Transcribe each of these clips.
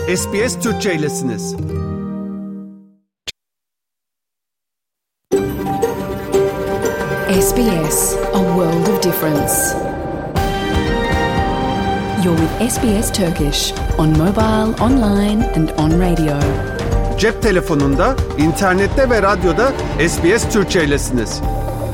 SBS Türkçe'ylesiniz. SBS, a world of difference. You're with SBS Turkish on mobile, online and on radio. Cep telefonunda, internette ve radyoda SBS Türkçe'ylesiniz.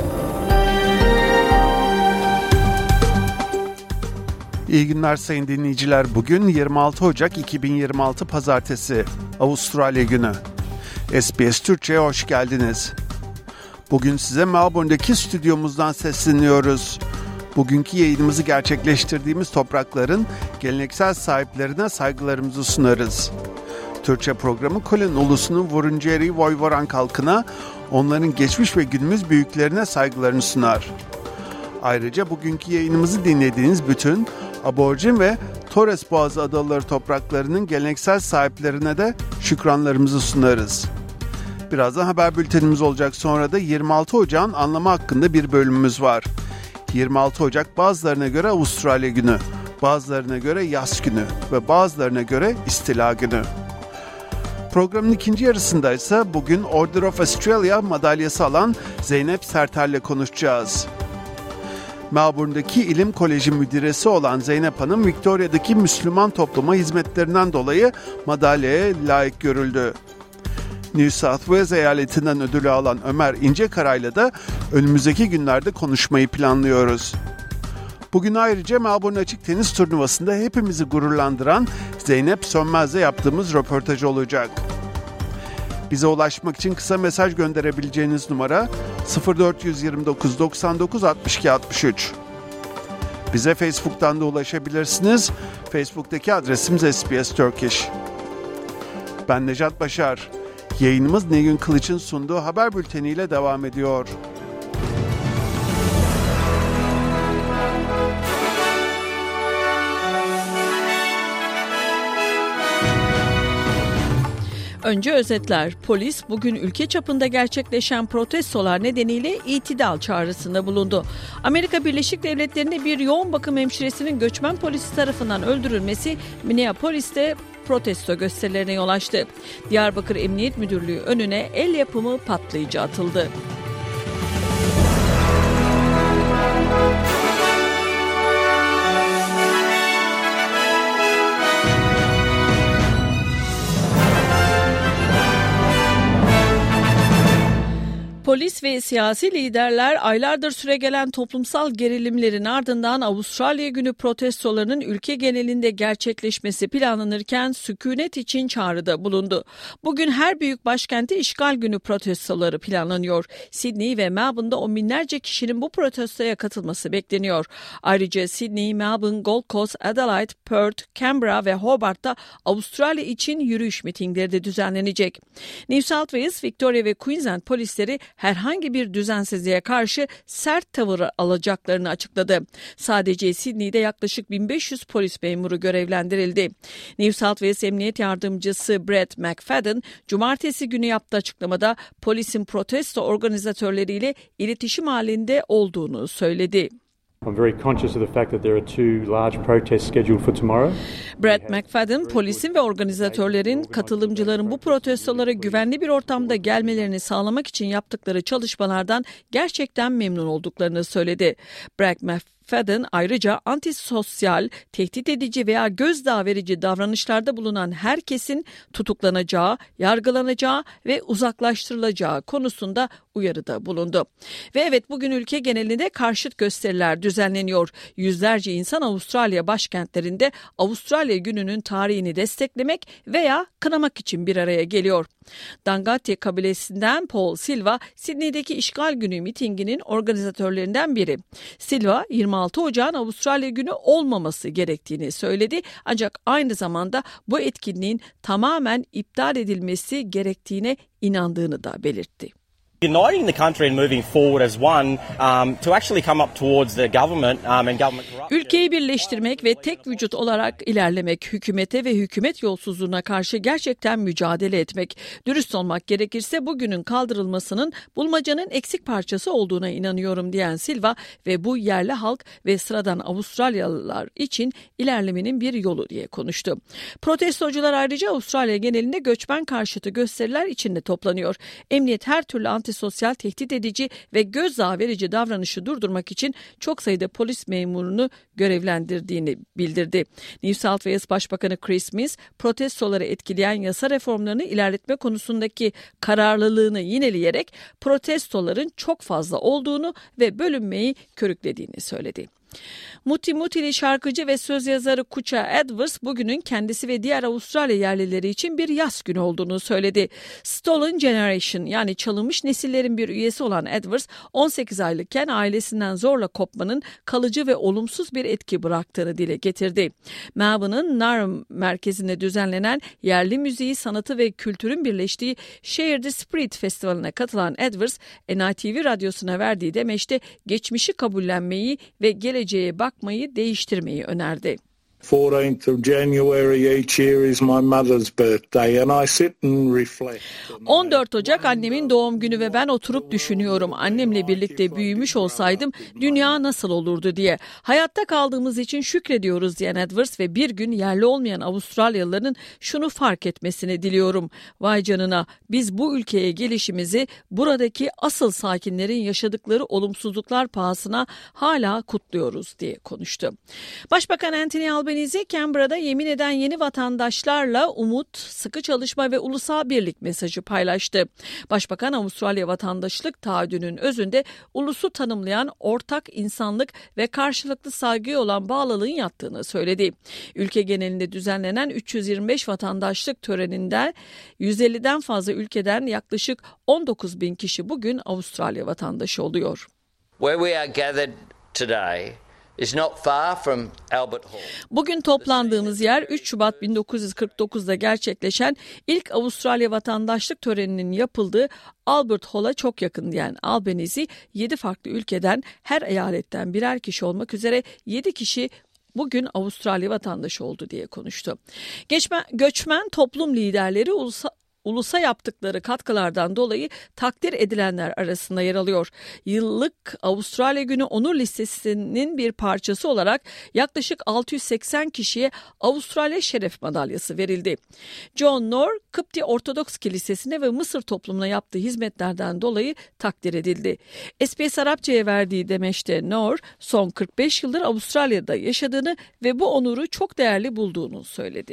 İyi günler sayın dinleyiciler. Bugün 26 Ocak 2026 Pazartesi, Avustralya günü. SBS Türkçe'ye hoş geldiniz. Bugün size Melbourne'deki stüdyomuzdan sesleniyoruz. Bugünkü yayınımızı gerçekleştirdiğimiz toprakların geleneksel sahiplerine saygılarımızı sunarız. Türkçe programı Kulin ulusunun Wurundjeri Woiwurrung halkına, onların geçmiş ve günümüz büyüklerine saygılarını sunar. Ayrıca bugünkü yayınımızı dinlediğiniz bütün Aborjin ve Torres Boğazı adaları topraklarının geleneksel sahiplerine de şükranlarımızı sunarız. Birazdan haber bültenimiz olacak, sonra da 26 Ocak'ın anlamı hakkında bir bölümümüz var. 26 Ocak bazılarına göre Avustralya günü, bazılarına göre yaz günü ve bazılarına göre istila günü. Programın ikinci yarısında ise bugün Order of Australia madalyası alan Zeynep Sertel'le konuşacağız. Melbourne'daki İlim Koleji müdiresi olan Zeynep Hanım, Victoria'daki Müslüman topluma hizmetlerinden dolayı madalyaya layık görüldü. New South Wales eyaletinden ödülü alan Ömer İncekara'yla da önümüzdeki günlerde konuşmayı planlıyoruz. Bugün ayrıca Melbourne Açık Tenis Turnuvası'nda hepimizi gururlandıran Zeynep Sönmez'le yaptığımız röportaj olacak. Bize ulaşmak için kısa mesaj gönderebileceğiniz numara 0429 99 62 63. Bize Facebook'tan da ulaşabilirsiniz. Facebook'taki adresimiz SBS Turkish. Ben Necat Başar. Yayınımız Nilgün Kılıç'ın sunduğu haber bülteniyle devam ediyor. Önce özetler. Polis bugün ülke çapında gerçekleşen protestolar nedeniyle itidal çağrısında bulundu. Amerika Birleşik Devletleri'nde bir yoğun bakım hemşiresinin göçmen polisi tarafından öldürülmesi Minneapolis'te protesto gösterilerine yol açtı. Diyarbakır Emniyet Müdürlüğü önüne el yapımı patlayıcı atıldı. Polis ve siyasi liderler aylardır süregelen toplumsal gerilimlerin ardından Avustralya günü protestolarının ülke genelinde gerçekleşmesi planlanırken sükunet için çağrıda bulundu. Bugün her büyük başkentte işgal günü protestoları planlanıyor. Sydney ve Melbourne'da on binlerce kişinin bu protestoya katılması bekleniyor. Ayrıca Sydney, Melbourne, Gold Coast, Adelaide, Perth, Canberra ve Hobart'ta Avustralya için yürüyüş mitingleri de düzenlenecek. New South Wales, Victoria ve Queensland polisleri herhangi bir düzensizliğe karşı sert tavır alacaklarını açıkladı. Sadece Sydney'de yaklaşık 1500 polis memuru görevlendirildi. New South Wales Emniyet Yardımcısı Brett McFadden, cumartesi günü yaptığı açıklamada polisin protesto organizatörleriyle iletişim halinde olduğunu söyledi. I'm very conscious of the fact that there are two large protests scheduled for tomorrow. Brett McFadden, polisin ve organizatörlerin katılımcıların bu protestolara güvenli bir ortamda gelmelerini sağlamak için yaptıkları çalışmalardan gerçekten memnun olduklarını söyledi. Brett McFadden ayrıca antisosyal, tehdit edici veya gözdağı verici davranışlarda bulunan herkesin tutuklanacağı, yargılanacağı ve uzaklaştırılacağı konusunda uyarıda bulundu. Ve evet, bugün ülke genelinde karşıt gösteriler düzenleniyor. Yüzlerce insan Avustralya başkentlerinde Avustralya gününün tarihini desteklemek veya kınamak için bir araya geliyor. Dangati kabilesinden Paul Silva, Sydney'deki işgal günü mitinginin organizatörlerinden biri. Silva, 26 Ocak'ın Avustralya günü olmaması gerektiğini söyledi, ancak aynı zamanda bu etkinliğin tamamen iptal edilmesi gerektiğine inandığını da belirtti. Uniting the country and moving forward as one to actually come up towards the government and government corruption. Ülkeyi birleştirmek ve tek vücut olarak ilerlemek, hükümete ve hükümet yolsuzluğuna karşı gerçekten mücadele etmek. Dürüst olmak gerekirse bugünün kaldırılmasının bulmacanın eksik parçası olduğuna inanıyorum diyen Silva ve bu yerli halk ve sıradan Avustralyalılar için ilerlemenin bir yolu diye konuştu. Protestocular ayrıca Avustralya genelinde göçmen karşıtı gösteriler içinde toplanıyor. Emniyet her türlü antisosyal, tehdit edici ve gözdağı verici davranışı durdurmak için çok sayıda polis memurunu görevlendirdiğini bildirdi. New South Wales Başbakanı Chris Minns, protestoları etkileyen yasa reformlarını ilerletme konusundaki kararlılığını yineleyerek protestoların çok fazla olduğunu ve bölünmeyi körüklediğini söyledi. Mutili şarkıcı ve söz yazarı Kucha Edwards bugünün kendisi ve diğer Avustralya yerlileri için bir yas günü olduğunu söyledi. Stolen Generation yani çalınmış nesillerin bir üyesi olan Edwards 18 aylıkken ailesinden zorla kopmanın kalıcı ve olumsuz bir etki bıraktığını dile getirdi. Melbourne'ın Naarm merkezinde düzenlenen yerli müziği, sanatı ve kültürün birleştiği Share the Spirit Festivali'ne katılan Edwards, NITV radyosuna verdiği demeçte geçmişi kabullenmeyi ve geleceğe bakmayı değiştirmeyi önerdi. 14th of January each year is my mother's birthday and I sit and reflect. 14 Ocak annemin doğum günü ve ben oturup düşünüyorum. Annemle birlikte büyümüş olsaydım dünya nasıl olurdu diye. Hayatta kaldığımız için şükrediyoruz diyen Edwards ve bir gün yerli olmayan Avustralyalıların şunu fark etmesini diliyorum. Vay canına, biz bu ülkeye gelişimizi buradaki asıl sakinlerin yaşadıkları olumsuzluklar pahasına hala kutluyoruz diye konuştu. Başbakan Anthony Albanese Canberra'da yemin eden yeni vatandaşlarla umut, sıkı çalışma ve ulusal birlik mesajı paylaştı. Başbakan Avustralya vatandaşlık taahhüdünün özünde ulusu tanımlayan ortak insanlık ve karşılıklı saygıya olan bağlılığın yattığını söyledi. Ülke genelinde düzenlenen 325 vatandaşlık töreninden 150'den fazla ülkeden yaklaşık 19 bin kişi bugün Avustralya vatandaşı oluyor. Where we are gathered today is not far from Albert Hall. Bugün toplandığımız yer 3 Şubat 1949'da gerçekleşen ilk Avustralya vatandaşlık töreninin yapıldığı Albert Hall'a çok yakın diyen Albanese, 7 farklı ülkeden her eyaletten birer kişi olmak üzere 7 kişi bugün Avustralya vatandaşı oldu diye konuştu. Göçmen toplum liderleri ulusa yaptıkları katkılardan dolayı takdir edilenler arasında yer alıyor. Yıllık Avustralya Günü onur listesinin bir parçası olarak yaklaşık 680 kişiye Avustralya Şeref Madalyası verildi. John Noor, Kıpti Ortodoks Kilisesi'ne ve Mısır toplumuna yaptığı hizmetlerden dolayı takdir edildi. SBS Arapça'ya verdiği demeçte Noor, son 45 yıldır Avustralya'da yaşadığını ve bu onuru çok değerli bulduğunu söyledi.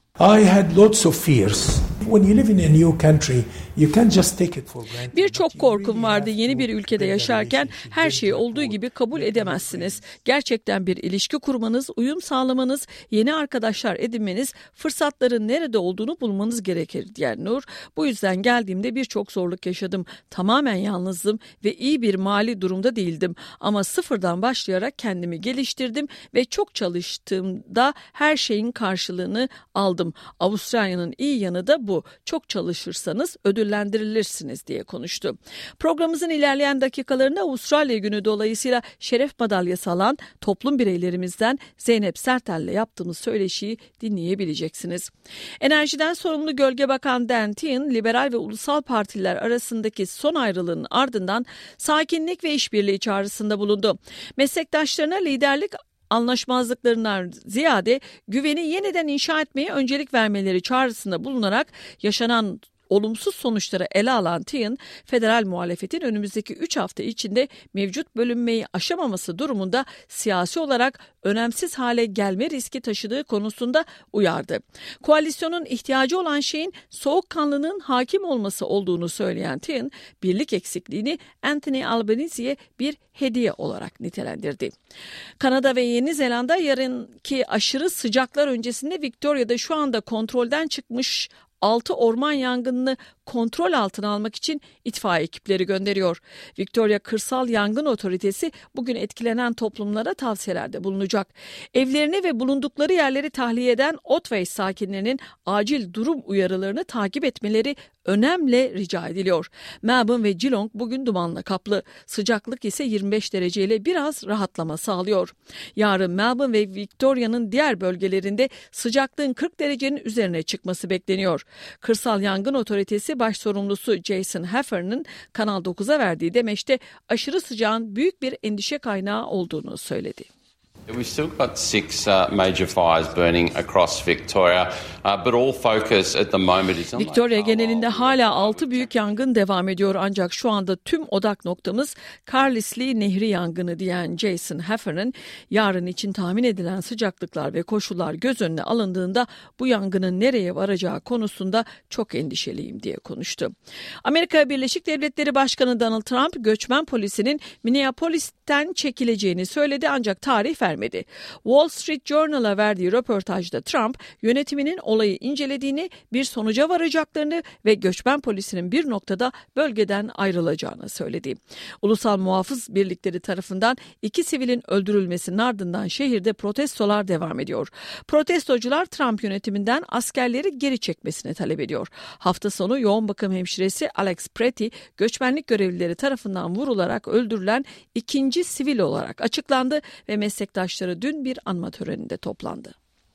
I had lots of fears. When you live in a new country, you can't just take it for granted. Birçok korkum vardı. Yeni bir ülkede yaşarken her şeyi olduğu gibi kabul edemezsiniz. Gerçekten bir ilişki kurmanız, uyum sağlamanız, yeni arkadaşlar edinmeniz, fırsatların nerede olduğunu bulmanız gerekir diyen Nur. Bu yüzden geldiğimde birçok zorluk yaşadım. Tamamen yalnızdım ve iyi bir mali durumda değildim. Ama sıfırdan başlayarak kendimi geliştirdim ve çok çalıştığımda her şeyin karşılığını aldım. Avustralya'nın iyi yanı da bu. Çok çalışırsanız ödüllendirilirsiniz diye konuştu. Programımızın ilerleyen dakikalarında Avustralya Günü dolayısıyla şeref madalyası alan toplum bireylerimizden Zeynep Sertel'le yaptığımız söyleşiyi dinleyebileceksiniz. Enerjiden sorumlu Gölge Bakan Dan Tehan, liberal ve ulusal partiler arasındaki son ayrılığın ardından sakinlik ve işbirliği çağrısında bulundu. Meslektaşlarına liderlik anlaşmazlıklarından ziyade güveni yeniden inşa etmeye öncelik vermeleri çağrısında bulunarak yaşanan olumsuz sonuçları ele alan Tehan, federal muhalefetin önümüzdeki 3 hafta içinde mevcut bölünmeyi aşamaması durumunda siyasi olarak önemsiz hale gelme riski taşıdığı konusunda uyardı. Koalisyonun ihtiyacı olan şeyin soğukkanlılığın hakim olması olduğunu söyleyen Tehan, birlik eksikliğini Anthony Albanese'ye bir hediye olarak nitelendirdi. Kanada ve Yeni Zelanda yarınki aşırı sıcaklar öncesinde Victoria'da şu anda kontrolden çıkmış 6 orman yangınını kontrol altına almak için itfaiye ekipleri gönderiyor. Victoria Kırsal Yangın Otoritesi bugün etkilenen toplumlara tavsiyelerde bulunacak. Evlerini ve bulundukları yerleri tahliye eden Otway sakinlerinin acil durum uyarılarını takip etmeleri önemli rica ediliyor. Melbourne ve Geelong bugün dumanla kaplı. Sıcaklık ise 25 dereceyle biraz rahatlama sağlıyor. Yarın Melbourne ve Victoria'nın diğer bölgelerinde sıcaklığın 40 derecenin üzerine çıkması bekleniyor. Kırsal Yangın Otoritesi baş sorumlusu Jason Heffernan Kanal 9'a verdiği demeçte aşırı sıcağın büyük bir endişe kaynağı olduğunu söyledi. We've still got 6 major fires burning across Victoria, but all focus at the moment is on Victoria genelinde hala 6 büyük yangın devam ediyor ancak şu anda tüm odak noktamız Carlisle Nehri yangını diyen Jason Heffernan, yarın için tahmin edilen sıcaklıklar ve koşullar göz önüne alındığında bu yangının nereye varacağı konusunda çok endişeliyim diye konuştu. Amerika Birleşik Devletleri Başkanı Donald Trump, göçmen polisinin Minneapolis'ten çekileceğini söyledi ancak tarih vermedi. Wall Street Journal'a verdiği röportajda Trump, yönetiminin olayı incelediğini, bir sonuca varacaklarını ve göçmen polisinin bir noktada bölgeden ayrılacağını söyledi. Ulusal Muhafız Birlikleri tarafından 2 sivilin öldürülmesinin ardından şehirde protestolar devam ediyor. Protestocular Trump yönetiminden askerleri geri çekmesini talep ediyor. Hafta sonu yoğun bakım hemşiresi Alex Pretty, göçmenlik görevlileri tarafından vurularak öldürülen 2. sivil olarak açıklandı ve meslektaşları dün bir anma töreninde toplandı.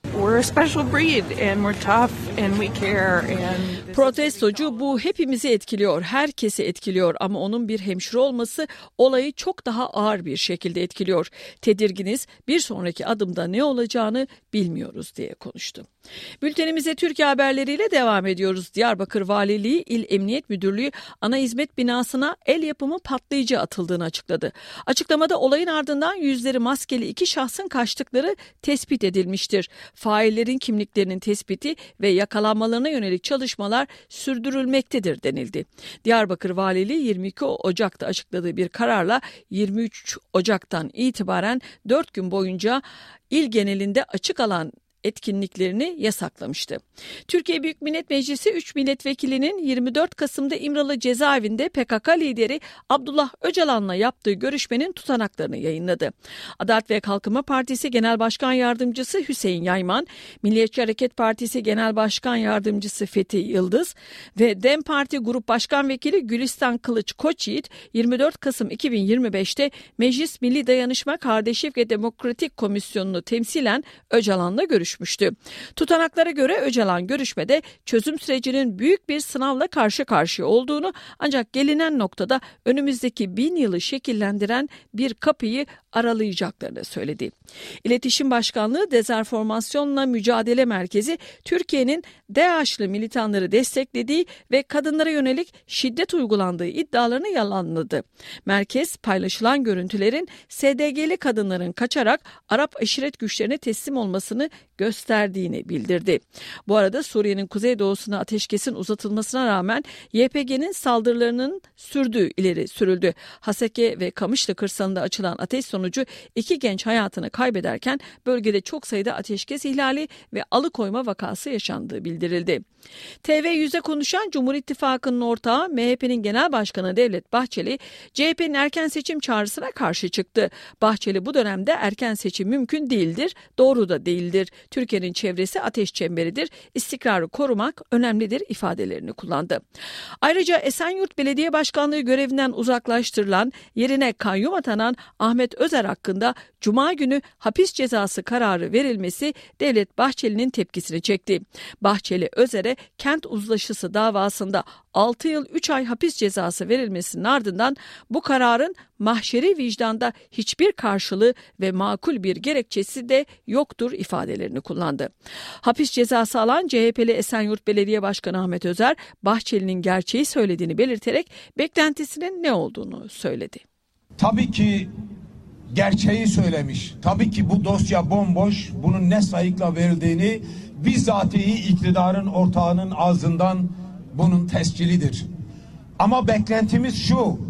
Protestocu, bu hepimizi etkiliyor, herkesi etkiliyor ama onun bir hemşire olması olayı çok daha ağır bir şekilde etkiliyor. Tedirginiz, bir sonraki adımda ne olacağını bilmiyoruz diye konuştu. Bültenimize Türkiye haberleriyle devam ediyoruz. Diyarbakır Valiliği İl Emniyet Müdürlüğü ana hizmet binasına el yapımı patlayıcı atıldığını açıkladı. Açıklamada olayın ardından yüzleri maskeli 2 şahsın kaçtıkları tespit edilmiştir. Faillerin kimliklerinin tespiti ve yakalanmalarına yönelik çalışmalar sürdürülmektedir denildi. Diyarbakır Valiliği 22 Ocak'ta açıkladığı bir kararla 23 Ocak'tan itibaren 4 gün boyunca il genelinde açık alan etkinliklerini yasaklamıştı. Türkiye Büyük Millet Meclisi 3 milletvekilinin 24 Kasım'da İmralı cezaevinde PKK lideri Abdullah Öcalan'la yaptığı görüşmenin tutanaklarını yayınladı. Adalet ve Kalkınma Partisi Genel Başkan Yardımcısı Hüseyin Yayman, Milliyetçi Hareket Partisi Genel Başkan Yardımcısı Fethi Yıldız ve DEM Parti Grup Başkan Vekili Gülistan Kılıç Koçyiğit 24 Kasım 2025'te Meclis Milli Dayanışma, Kardeşlik ve Demokratik Komisyonu'nu temsilen Öcalan'la görüşmüştü. Tutanaklara göre Öcalan görüşmede çözüm sürecinin büyük bir sınavla karşı karşıya olduğunu, ancak gelinen noktada önümüzdeki 1000 yılı şekillendiren bir kapıyı aralayacaklarını söyledi. İletişim Başkanlığı Dezenformasyonla Mücadele Merkezi, Türkiye'nin DAEŞ'lı militanları desteklediği ve kadınlara yönelik şiddet uygulandığı iddialarını yalanladı. Merkez, paylaşılan görüntülerin SDG'li kadınların kaçarak Arap aşiret güçlerine teslim olmasını gösterdiğini bildirdi. Bu arada Suriye'nin kuzeydoğusuna ateşkesin uzatılmasına rağmen YPG'nin saldırılarının sürdüğü ileri sürüldü. Haseke ve Kamışlı kırsalında açılan ateş sonucu 2 genç hayatını kaybederken bölgede çok sayıda ateşkes ihlali ve alıkoyma vakası yaşandığı bildirildi. TV100'e konuşan Cumhur İttifakı'nın ortağı MHP'nin Genel Başkanı Devlet Bahçeli, CHP'nin erken seçim çağrısına karşı çıktı. Bahçeli, bu dönemde erken seçim mümkün değildir, doğru da değildir. Türkiye'nin çevresi ateş çemberidir, istikrarı korumak önemlidir ifadelerini kullandı. Ayrıca Esenyurt Belediye Başkanlığı görevinden uzaklaştırılan, yerine kayyum atanan Ahmet Özer hakkında Cuma günü hapis cezası kararı verilmesi Devlet Bahçeli'nin tepkisini çekti. Bahçeli, Özer'e kent uzlaşısı davasında 6 yıl 3 ay hapis cezası verilmesinin ardından bu kararın mahşeri vicdanda hiçbir karşılığı ve makul bir gerekçesi de yoktur ifadelerini kullandı. Hapis cezası alan CHP'li Esenyurt Belediye Başkanı Ahmet Özer, Bahçeli'nin gerçeği söylediğini belirterek beklentisinin ne olduğunu söyledi. Tabii ki gerçeği söylemiş. Tabii ki bu dosya bomboş. Bunun ne sayıkla verildiğini bizzatihi iktidarın ortağının ağzından bunun tescilidir. Ama beklentimiz şu: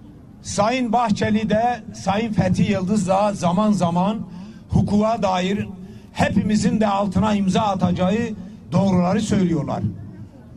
Sayın Bahçeli de Sayın Fethi Yıldız da zaman zaman hukuka dair hepimizin de altına imza atacağı doğruları söylüyorlar.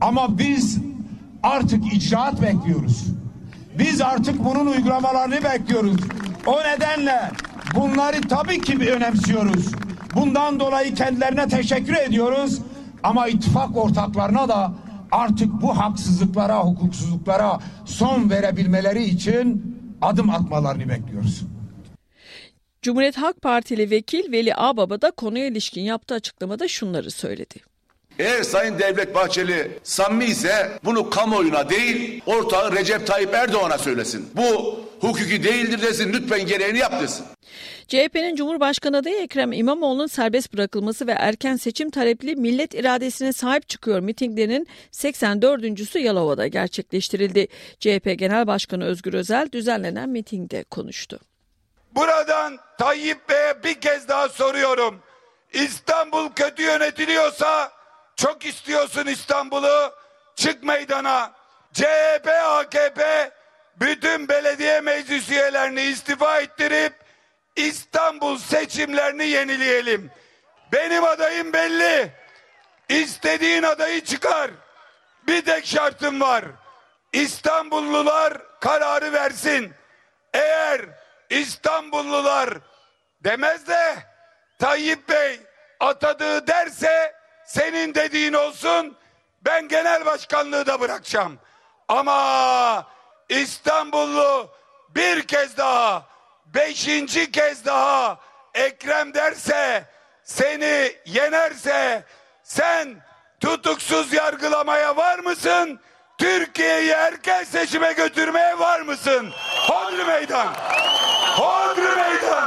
Ama biz artık icraat bekliyoruz. Biz artık bunun uygulamalarını bekliyoruz. O nedenle bunları tabii ki önemsiyoruz. Bundan dolayı kendilerine teşekkür ediyoruz. Ama ittifak ortaklarına da artık bu haksızlıklara, hukuksuzluklara son verebilmeleri için adım atmalarını bekliyoruz. Cumhuriyet Halk Partili vekil Veli Ağbaba da konuya ilişkin yaptığı açıklamada şunları söyledi. Eğer Sayın Devlet Bahçeli samimi ise bunu kamuoyuna değil, ortağı Recep Tayyip Erdoğan'a söylesin. Bu hukuki değildir desin, lütfen gereğini yap desin. CHP'nin Cumhurbaşkanı adayı Ekrem İmamoğlu'nun serbest bırakılması ve erken seçim talepli millet iradesine sahip çıkıyor mitinglerinin 84.'sü Yalova'da gerçekleştirildi. CHP Genel Başkanı Özgür Özel düzenlenen mitingde konuştu. Buradan Tayyip Bey'e bir kez daha soruyorum. İstanbul kötü yönetiliyorsa, çok istiyorsun İstanbul'u, çık meydana. CHP, AKP bütün belediye meclis üyelerini istifa ettirip İstanbul seçimlerini yenileyelim. Benim adayım belli. İstediğin adayı çıkar. Bir tek şartım var. İstanbullular kararı versin. Eğer İstanbullular demez de Tayyip Bey atadığı derse senin dediğin olsun, ben genel başkanlığı da bırakacağım. Ama İstanbullu bir kez daha, 5. kez daha Ekrem derse, seni yenerse sen tutuksuz yargılamaya var mısın? Türkiye'yi erken seçime götürmeye var mısın? Hodri meydan! Hodri meydan!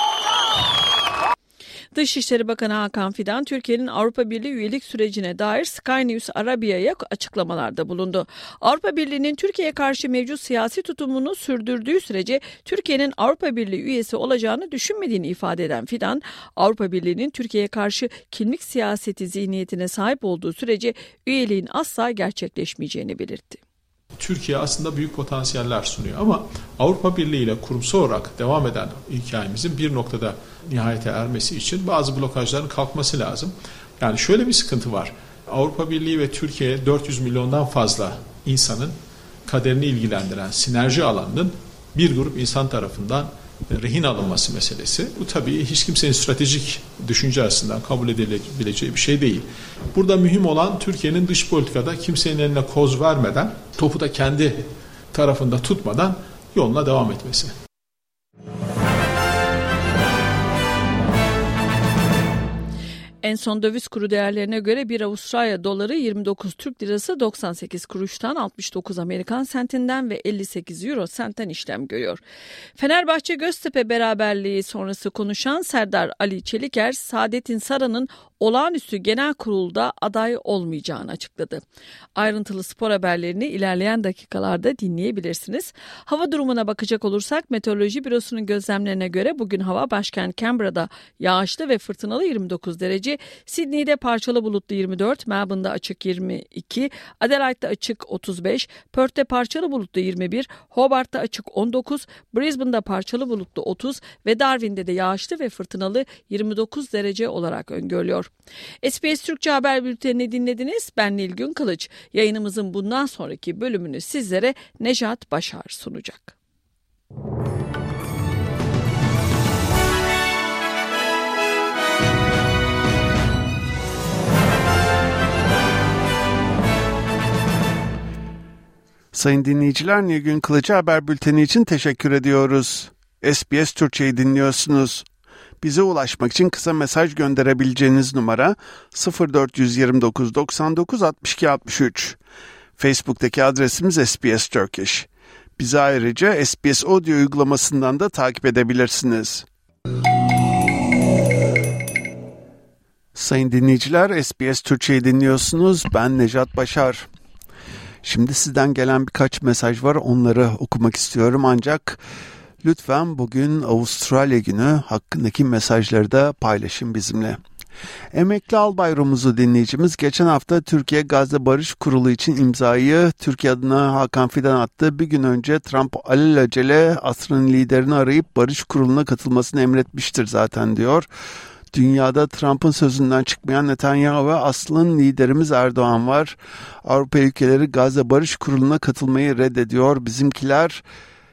Dışişleri Bakanı Hakan Fidan, Türkiye'nin Avrupa Birliği üyelik sürecine dair Sky News Arabia'ya açıklamalarda bulundu. Avrupa Birliği'nin Türkiye'ye karşı mevcut siyasi tutumunu sürdürdüğü sürece Türkiye'nin Avrupa Birliği üyesi olacağını düşünmediğini ifade eden Fidan, Avrupa Birliği'nin Türkiye'ye karşı kimlik siyaseti zihniyetine sahip olduğu sürece üyeliğin asla gerçekleşmeyeceğini belirtti. Türkiye aslında büyük potansiyeller sunuyor ama Avrupa Birliği ile kurumsal olarak devam eden hikayemizin bir noktada nihayete ermesi için bazı blokajların kalkması lazım. Yani şöyle bir sıkıntı var. Avrupa Birliği ve Türkiye 400 milyondan fazla insanın kaderini ilgilendiren sinerji alanının bir grup insan tarafından rehin alınması meselesi. Bu tabii hiç kimsenin stratejik düşünce açısından kabul edilebileceği bir şey değil. Burada mühim olan Türkiye'nin dış politikada kimsenin eline koz vermeden, topu da kendi tarafında tutmadan yoluna devam etmesi. En son döviz kuru değerlerine göre bir Avustralya doları 29 Türk lirası 98 kuruştan, 69 Amerikan sentinden ve 58 euro sentten işlem görüyor. Fenerbahçe Göztepe beraberliği sonrası konuşan Serdar Ali Çeliker, Saadettin Saran'ın olağanüstü genel kurulda aday olmayacağını açıkladı. Ayrıntılı spor haberlerini ilerleyen dakikalarda dinleyebilirsiniz. Hava durumuna bakacak olursak Meteoroloji Bürosu'nun gözlemlerine göre bugün hava başkent Canberra'da yağışlı ve fırtınalı 29 derece, Sydney'de parçalı bulutlu 24, Melbourne'da açık 22, Adelaide'de açık 35, Perth'te parçalı bulutlu 21, Hobart'ta açık 19, Brisbane'da parçalı bulutlu 30 ve Darwin'de de yağışlı ve fırtınalı 29 derece olarak öngörülüyor. SBS Türkçe Haber Bülteni'ni dinlediniz. Ben Nilgün Kılıç. Yayınımızın bundan sonraki bölümünü sizlere Nejat Başar sunacak. Sayın dinleyiciler, Nilgün Kılıç'a haber bülteni için teşekkür ediyoruz. SBS Türkçe'yi dinliyorsunuz. Bize ulaşmak için kısa mesaj gönderebileceğiniz numara 0429 99 62 63. Facebook'taki adresimiz SBS Turkish. Bizi ayrıca SBS Audio uygulamasından da takip edebilirsiniz. Sayın dinleyiciler, SBS Türkçe'yi dinliyorsunuz. Ben Nejat Başar. Şimdi sizden gelen birkaç mesaj var. Onları okumak istiyorum ancak lütfen bugün Avustralya Günü hakkındaki mesajları da paylaşın bizimle. Emekli albay Rumuzlu dinleyicimiz geçen hafta Türkiye Gazze Barış Kurulu için imzayı Türkiye adına Hakan Fidan attı. Bir gün önce Trump alelacele asrın liderini arayıp Barış Kurulu'na katılmasını emretmiştir zaten diyor. Dünyada Trump'ın sözünden çıkmayan Netanyahu ve aslan liderimiz Erdoğan var. Avrupa ülkeleri Gazze Barış Kurulu'na katılmayı reddediyor. Bizimkiler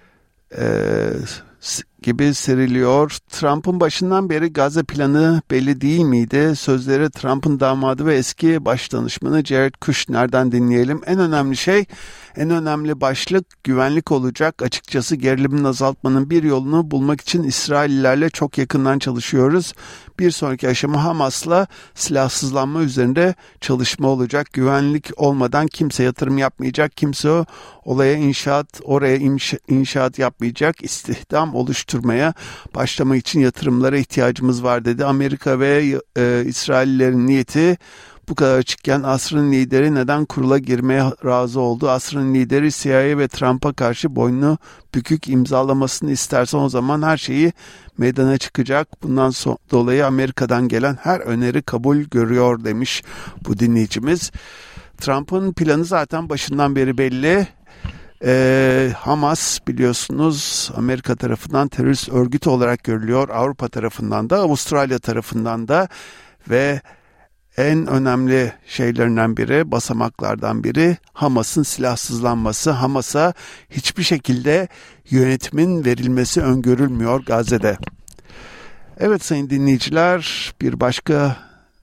gibi seriliyor. Trump'ın başından beri Gazze planı belli değil miydi? Sözleri Trump'ın damadı ve eski başdanışmanı Jared Kushner'den dinleyelim. En önemli başlık güvenlik olacak. Açıkçası gerilimin azaltmanın bir yolunu bulmak için İsraillilerle çok yakından çalışıyoruz. Bir sonraki aşama Hamas'la silahsızlanma üzerinde çalışma olacak. Güvenlik olmadan kimse yatırım yapmayacak. Kimse oraya inşaat yapmayacak. İstihdam oluşturmaya başlamak için yatırımlara ihtiyacımız var dedi. Amerika ve İsraillerin niyeti bu kadar açıkken asrın lideri neden kurula girmeye razı oldu? Asrın lideri CIA ve Trump'a karşı boynunu bükük imzalamasını istersen o zaman her şeyi meydana çıkacak. Bundan dolayı Amerika'dan gelen her öneri kabul görüyor demiş bu dinleyicimiz. Trump'ın planı zaten başından beri belli. Hamas biliyorsunuz Amerika tarafından terörist örgüt olarak görülüyor. Avrupa tarafından da, Avustralya tarafından da ve en önemli şeylerinden biri, basamaklardan biri Hamas'ın silahsızlanması. Hamas'a hiçbir şekilde yönetimin verilmesi öngörülmüyor Gazze'de. Evet sayın dinleyiciler, bir başka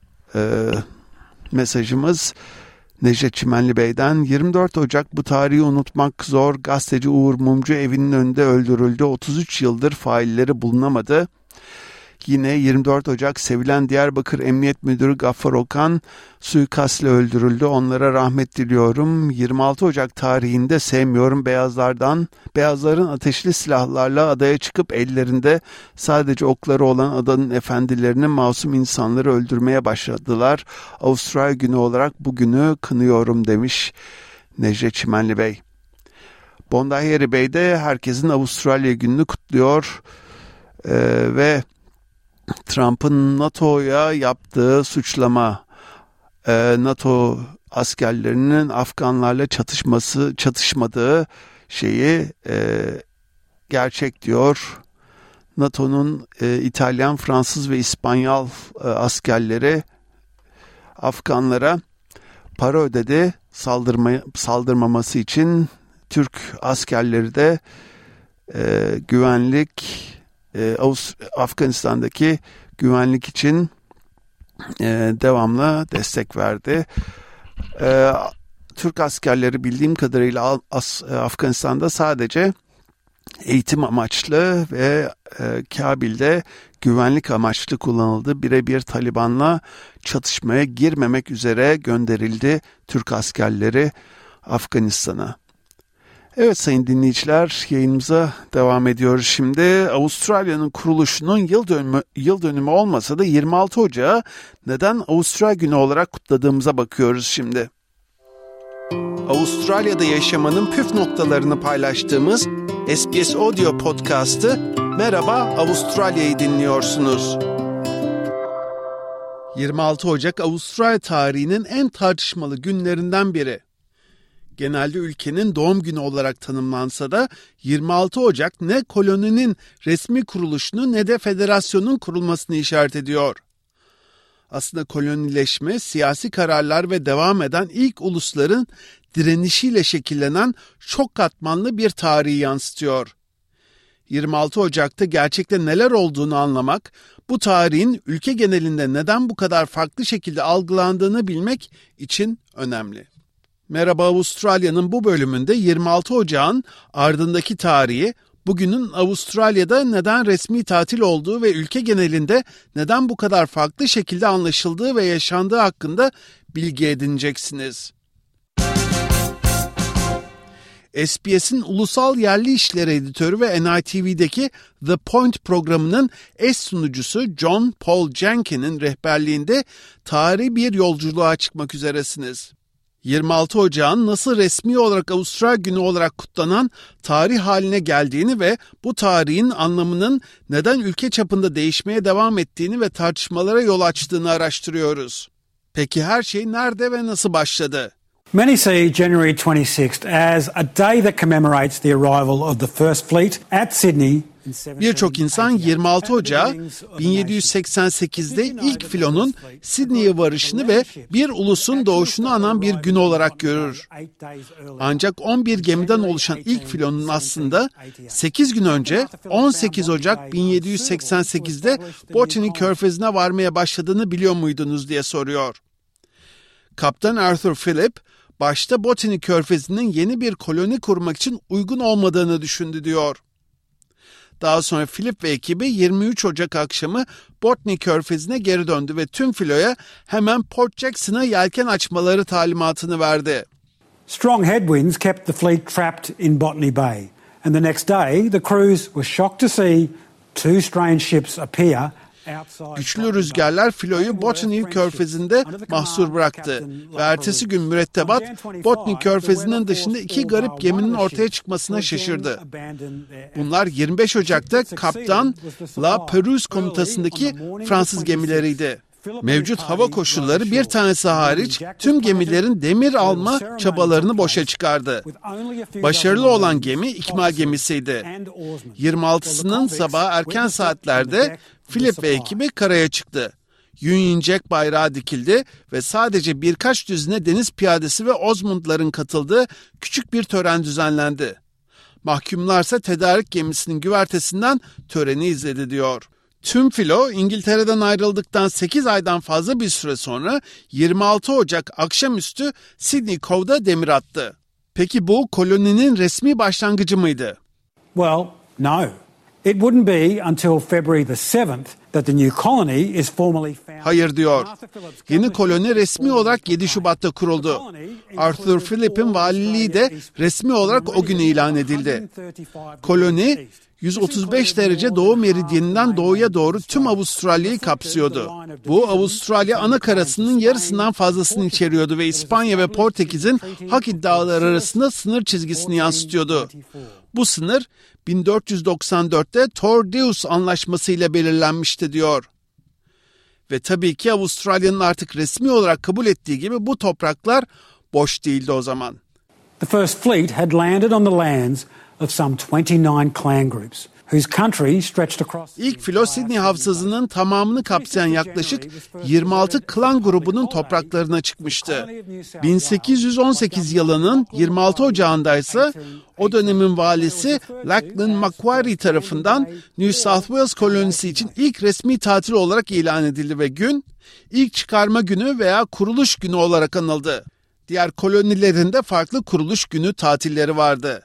mesajımız Necdet Çimenli Bey'den. 24 Ocak bu tarihi unutmak zor. Gazeteci Uğur Mumcu evinin önünde öldürüldü. 33 yıldır failleri bulunamadı. Yine 24 Ocak sevilen Diyarbakır Emniyet Müdürü Gaffar Okan suikastla öldürüldü. Onlara rahmet diliyorum. 26 Ocak tarihinde sevmiyorum beyazların ateşli silahlarla adaya çıkıp ellerinde sadece okları olan adanın efendilerini, masum insanları öldürmeye başladılar. Avustralya günü olarak bugünü kınıyorum demiş Necdet Çimenli Bey. Bondahiyeri Bey de herkesin Avustralya gününü kutluyor ve Trump'ın NATO'ya yaptığı suçlama, NATO askerlerinin Afganlarla çatışmadığı şeyi gerçek diyor. NATO'nun İtalyan, Fransız ve İspanyol askerleri Afganlara para ödedi saldırmaması için. Türk askerleri de Afganistan'daki güvenlik için devamlı destek verdi. Türk askerleri bildiğim kadarıyla Afganistan'da sadece eğitim amaçlı ve Kabil'de güvenlik amaçlı kullanıldı. Birebir Taliban'la çatışmaya girmemek üzere gönderildi Türk askerleri Afganistan'a. Evet sayın dinleyiciler, yayınımıza devam ediyoruz şimdi. Avustralya'nın kuruluşunun yıl dönümü olmasa da 26 Ocağı neden Avustralya Günü olarak kutladığımıza bakıyoruz şimdi. Avustralya'da yaşamanın püf noktalarını paylaştığımız SBS Audio Podcast'ı Merhaba Avustralya'yı dinliyorsunuz. 26 Ocak Avustralya tarihinin en tartışmalı günlerinden biri. Genelde ülkenin doğum günü olarak tanımlansa da 26 Ocak ne koloninin resmi kuruluşunu ne de federasyonun kurulmasını işaret ediyor. Aslında kolonileşme, siyasi kararlar ve devam eden ilk ulusların direnişiyle şekillenen çok katmanlı bir tarihi yansıtıyor. 26 Ocak'ta gerçekte neler olduğunu anlamak, bu tarihin ülke genelinde neden bu kadar farklı şekilde algılandığını bilmek için önemli. Merhaba Avustralya'nın bu bölümünde 26 Ocak'ın ardındaki tarihi, bugünün Avustralya'da neden resmi tatil olduğu ve ülke genelinde neden bu kadar farklı şekilde anlaşıldığı ve yaşandığı hakkında bilgi edineceksiniz. SBS'in ulusal yerli işleri editörü ve NITV'deki The Point programının eş sunucusu John Paul Jenkin'in rehberliğinde tarihi bir yolculuğa çıkmak üzeresiniz. 26 Ocak'ın nasıl resmi olarak Avustralya Günü olarak kutlanan tarih haline geldiğini ve bu tarihin anlamının neden ülke çapında değişmeye devam ettiğini ve tartışmalara yol açtığını araştırıyoruz. Peki her şey nerede ve nasıl başladı? Many see January 26th as a day that commemorates the arrival of the First Fleet at Sydney Birçok insan 26 Ocağı 1788'de ilk filonun Sydney'e varışını ve bir ulusun doğuşunu anan bir gün olarak görür. Ancak 11 gemiden oluşan ilk filonun aslında 8 gün önce 18 Ocak 1788'de Botany Körfezi'ne varmaya başladığını biliyor muydunuz diye soruyor. Kaptan Arthur Phillip, başta Botany Körfezi'nin yeni bir koloni kurmak için uygun olmadığını düşündü diyor. Daha sonra Phillip ve ekibi 23 Ocak akşamı Botany Körfezi'ne geri döndü ve tüm filoya hemen Port Jackson'a yelken açmaları talimatını verdi. Strong headwinds kept the fleet trapped in Botany Bay, and the next day the crews were shocked to see two strange ships appear. Güçlü rüzgarlar filoyu Botany Körfezi'nde mahsur bıraktı ve ertesi gün mürettebat Botany Körfezi'nin dışında iki garip geminin ortaya çıkmasına şaşırdı. Bunlar 25 Ocak'ta Kaptan La Pérouse komutasındaki Fransız gemileriydi. Mevcut hava koşulları bir tanesi hariç tüm gemilerin demir alma çabalarını boşa çıkardı. Başarılı olan gemi ikmal gemisiydi. 26'sının sabah erken saatlerde Phillip ve ekibi karaya çıktı. Union Jack bayrağı dikildi ve sadece birkaç düzine deniz piyadesi ve Osmond'ların katıldığı küçük bir tören düzenlendi. Mahkumlarsa tedarik gemisinin güvertesinden töreni izledi diyor. Tüm filo İngiltere'den ayrıldıktan 8 aydan fazla bir süre sonra 26 Ocak akşamüstü Sydney Cove'da demir attı. Peki bu koloninin resmi başlangıcı mıydı? Well, no. It wouldn't be until February the 7th that the new colony is formally founded. Hayır diyor. Yeni koloni resmi olarak 7 Şubat'ta kuruldu. Arthur Phillip'in valiliği de resmi olarak o gün ilan edildi. Koloni 135 derece doğu meridyeninden doğuya doğru tüm Avustralya'yı kapsıyordu. Bu Avustralya ana karasının yarısından fazlasını içeriyordu ve İspanya ve Portekiz'in hak iddiaları arasında sınır çizgisini yansıtıyordu. Bu sınır 1494'te Tordeus Anlaşması ile belirlenmişti diyor. Ve tabii ki Avustralya'nın artık resmi olarak kabul ettiği gibi bu topraklar boş değildi o zaman. The first fleet had landed on the lands of some 29 clan groups, whose country stretched across. İlk filo Sydney Havzası'nın tamamını kapsayan yaklaşık 26 klan grubunun topraklarına çıkmıştı. 1818 yılının 26 Ocağı'nda ise o dönemin valisi Lachlan Macquarie tarafından New South Wales kolonisi için ilk resmi tatil olarak ilan edildi ve gün ilk çıkarma günü veya kuruluş günü olarak anıldı. Diğer kolonilerin de farklı kuruluş günü tatilleri vardı.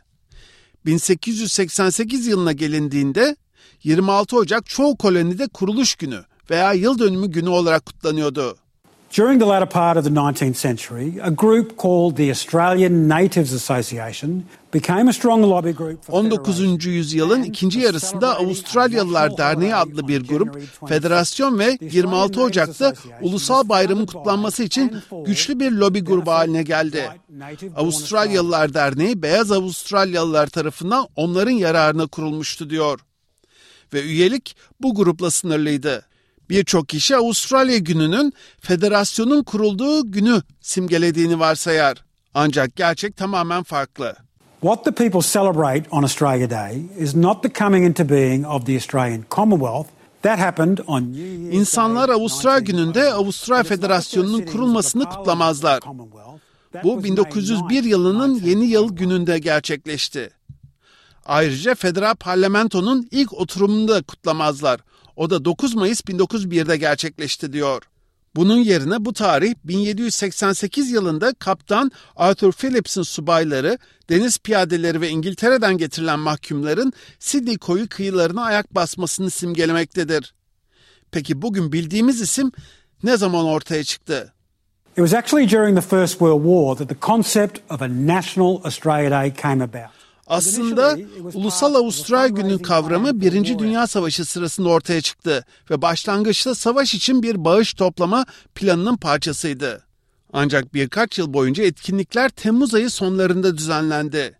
1888 yılına gelindiğinde 26 Ocak çoğu kolonide kuruluş günü veya yıl dönümü günü olarak kutlanıyordu. During the latter part of the 19th century, a group called the Australian Natives Association became a strong lobby group for 19. yüzyılın ikinci yarısında Avustralyalılar Derneği adlı bir grup, federasyon ve 26 Ocak'ta ulusal bayramın kutlanması için güçlü bir lobi grubu haline geldi. Avustralyalılar Derneği, beyaz Avustralyalılar tarafından onların yararına kurulmuştu diyor. Ve üyelik bu grupla sınırlıydı. Birçok kişi Avustralya gününün federasyonun kurulduğu günü simgelediğini varsayar. Ancak gerçek tamamen farklı. What the people celebrate on Australia Day is not the coming into being of the Australian Commonwealth. That happened on New Year's Day. İnsanlar Avustralya gününde Avustralya Federasyonu'nun kurulmasını kutlamazlar. Bu 1901 yılının yeni yıl gününde gerçekleşti. Ayrıca Federal Parlamento'nun ilk oturumunu da kutlamazlar. O da 9 Mayıs 1901'de gerçekleşti diyor. Bunun yerine bu tarih 1788 yılında Kaptan Arthur Phillips'in subayları, deniz piyadeleri ve İngiltere'den getirilen mahkumların Sydney koyu kıyılarına ayak basmasını simgelemektedir. Peki bugün bildiğimiz isim ne zaman ortaya çıktı? It was actually during the First World War that the concept of a National Australia Day came about. Aslında Ulusal Avustralya Günü kavramı 1. Dünya Savaşı sırasında ortaya çıktı ve başlangıçta savaş için bir bağış toplama planının parçasıydı. Ancak birkaç yıl boyunca etkinlikler Temmuz ayı sonlarında düzenlendi.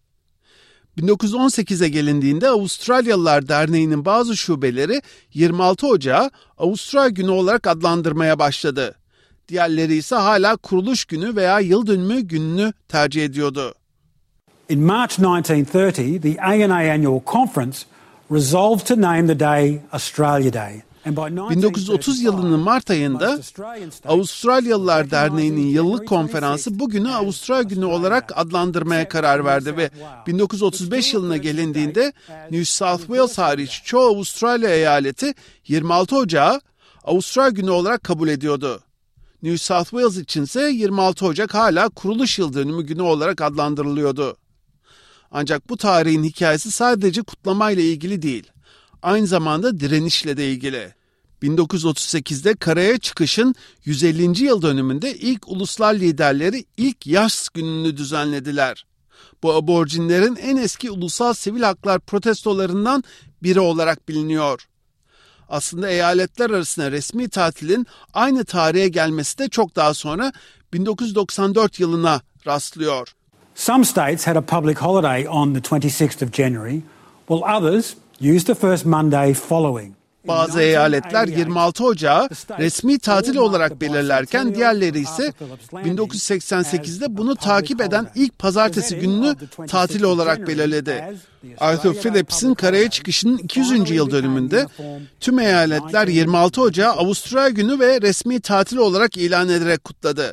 1918'e gelindiğinde Avustralyalılar Derneği'nin bazı şubeleri 26 Ocağı Avustralya Günü olarak adlandırmaya başladı. Diğerleri ise hala kuruluş günü veya yıl dönümü gününü tercih ediyordu. In March 1930, the ANA Annual Conference resolved to name the day Australia Day. 1930 yılının Mart ayında Avustralyalılar Derneği'nin yıllık konferansı bugünü Avustralya Günü olarak adlandırmaya karar verdi ve 1935 yılına gelindiğinde New South Wales hariç çoğu Avustralya eyaleti 26 Ocağı Avustralya Günü olarak kabul ediyordu. New South Wales içinse 26 Ocak hala kuruluş yıl dönümü günü olarak adlandırılıyordu. Ancak bu tarihin hikayesi sadece kutlamayla ilgili değil, aynı zamanda direnişle de ilgili. 1938'de karaya çıkışın 150. yıl dönümünde ilk uluslar liderleri ilk yaz gününü düzenlediler. Bu aborjinlerin en eski ulusal sivil haklar protestolarından biri olarak biliniyor. Aslında eyaletler arasında resmi tatilin aynı tarihe gelmesi de çok daha sonra 1994 yılına rastlıyor. Some states had a public holiday on the 26th of January, while others used the first Monday following. Bazı eyaletler 26 Ocağı resmi tatil olarak belirlerken diğerleri ise 1988'de bunu takip eden ilk pazartesi gününü tatil olarak belirledi. Arthur Phillips'in karaya çıkışının 200. yıl dönümünde tüm eyaletler 26 Ocağı Avustralya Günü ve resmi tatil olarak ilan ederek kutladı.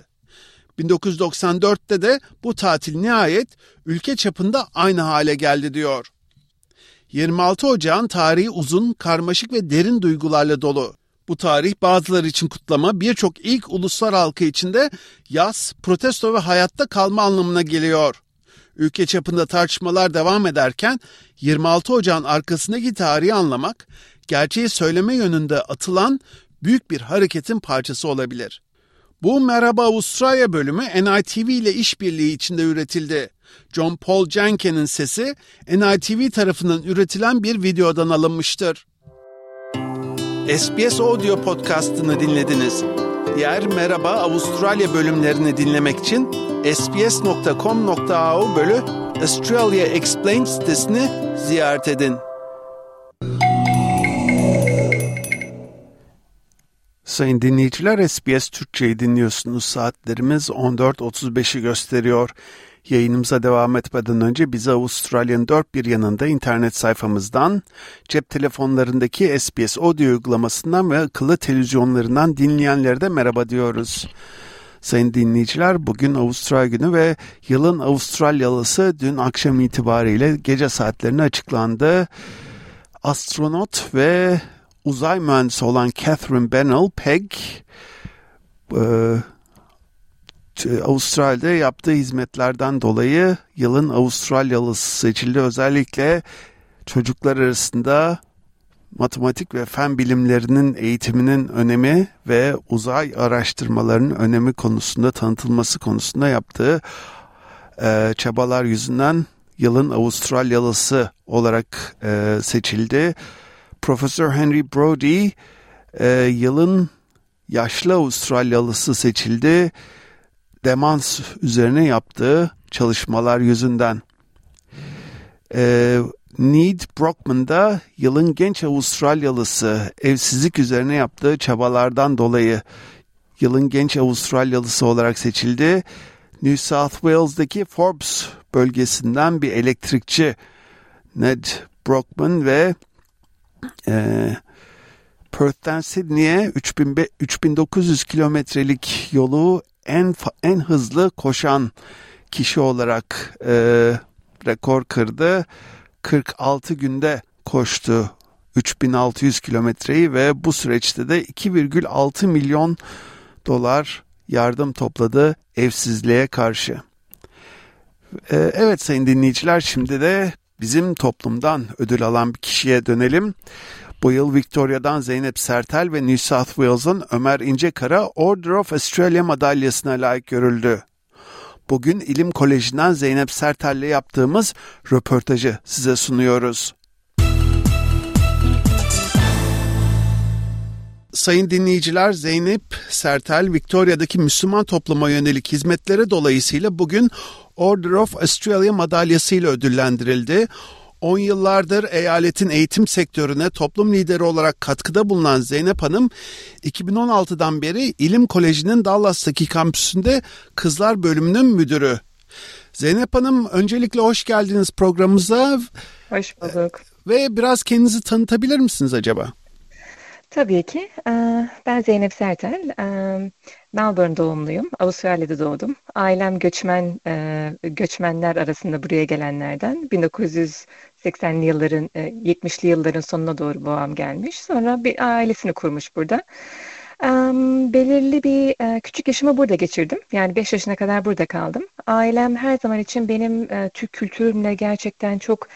1994'te de bu tatil nihayet ülke çapında aynı hale geldi diyor. 26 Ocağın tarihi uzun, karmaşık ve derin duygularla dolu. Bu tarih bazıları için kutlama, birçok ilk uluslar halkı için de yaz, protesto ve hayatta kalma anlamına geliyor. Ülke çapında tartışmalar devam ederken 26 Ocağın arkasındaki tarihi anlamak, gerçeği söyleme yönünde atılan büyük bir hareketin parçası olabilir. Bu Merhaba Avustralya bölümü NITV ile işbirliği içinde üretildi. John Paul Jenkin'in sesi NITV tarafından üretilen bir videodan alınmıştır. SBS Audio Podcast'ını dinlediniz. Diğer Merhaba Avustralya bölümlerini dinlemek için sbs.com.au/Australia Explained sitesini ziyaret edin. Sayın dinleyiciler, SBS Türkçe'yi dinliyorsunuz. Saatlerimiz 14.35'i gösteriyor. Yayınımıza devam etmeden önce bizi Avustralya'nın dört bir yanında internet sayfamızdan, cep telefonlarındaki SBS Audio uygulamasından ve akıllı televizyonlarından dinleyenlere de merhaba diyoruz. Sayın dinleyiciler, bugün Avustralya Günü ve yılın Avustralyalısı dün akşam itibariyle gece saatlerine açıklandı. Astronot ve uzay mühendisi olan Catherine Bennell Pegg, Avustralya'da yaptığı hizmetlerden dolayı yılın Avustralyalısı seçildi. Özellikle çocuklar arasında matematik ve fen bilimlerinin eğitiminin önemi ve uzay araştırmalarının önemi konusunda, tanıtılması konusunda yaptığı çabalar yüzünden yılın Avustralyalısı olarak seçildi. Profesör Henry Brody yılın yaşlı Avustralyalısı seçildi. Demans üzerine yaptığı çalışmalar yüzünden. Need Brockman da yılın genç Avustralyalısı, evsizlik üzerine yaptığı çabalardan dolayı yılın genç Avustralyalısı olarak seçildi. New South Wales'daki Forbes bölgesinden bir elektrikçi Ned Brockman ve Perth'ten Sydney'e 3900 kilometrelik yolu en hızlı koşan kişi olarak rekor kırdı. 46 günde koştu 3600 kilometreyi ve bu süreçte de 2,6 milyon dolar yardım topladı evsizliğe karşı. Evet sayın dinleyiciler, şimdi de bizim toplumdan ödül alan bir kişiye dönelim. Bu yıl Victoria'dan Zeynep Sertel ve New South Wales'ın Ömer İncekara Order of Australia madalyasına layık görüldü. Bugün İlim Koleji'nden Zeynep Sertel'le yaptığımız röportajı size sunuyoruz. Sayın dinleyiciler, Zeynep Sertel, Victoria'daki Müslüman topluma yönelik hizmetleri dolayısıyla bugün Order of Australia madalyasıyla ödüllendirildi. 10 yıllardır eyaletin eğitim sektörüne toplum lideri olarak katkıda bulunan Zeynep Hanım, 2016'dan beri İlim Koleji'nin Dallas'taki kampüsünde Kızlar Bölümünün müdürü. Zeynep Hanım, öncelikle hoş geldiniz programımıza. Hoş bulduk. ve biraz kendinizi tanıtabilir misiniz acaba? Tabii ki. Ben Zeynep Sertel. Melbourne doğumluyum. Avustralya'da doğdum. Ailem göçmenler arasında buraya gelenlerden. 1980'li yılların, 70'li yılların sonuna doğru babam gelmiş. Sonra bir ailesini kurmuş burada. Belirli bir küçük yaşımı burada geçirdim. Yani 5 yaşına kadar burada kaldım. Ailem her zaman için benim Türk kültürümle gerçekten çok